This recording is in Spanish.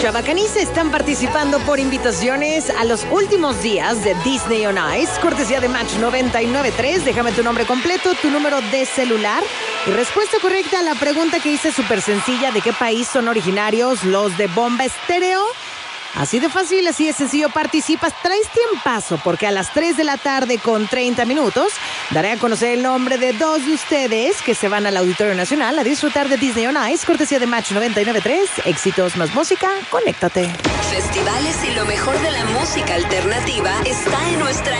Chavacanice están participando por invitaciones a los últimos días de Disney on Ice, cortesía de Match 99.3. Déjame tu nombre completo, tu número de celular y respuesta correcta a la pregunta que hice súper sencilla: ¿de qué país son originarios los de Bomba Estéreo? Así de fácil, así de sencillo participas. Traes tiempazo porque a las 3 de la tarde con 30 minutos daré a conocer el nombre de dos de ustedes que se van al Auditorio Nacional a disfrutar de Disney on Ice, cortesía de Match 99.3. Éxitos más música, conéctate. Festivales y lo mejor de la música alternativa está en nuestra